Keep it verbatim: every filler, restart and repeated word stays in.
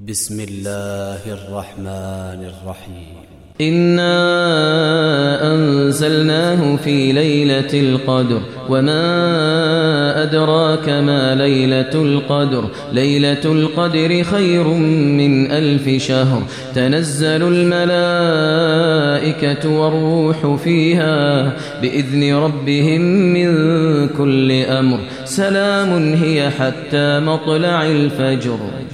بسم الله الرحمن الرحيم. إنا أنزلناه في ليلة القدر وما أدراك ما ليلة القدر ليلة القدر خير من ألف شهر تنزل الملائكة والروح فيها بإذن ربهم من كل أمر سلام هي حتى مطلع الفجر.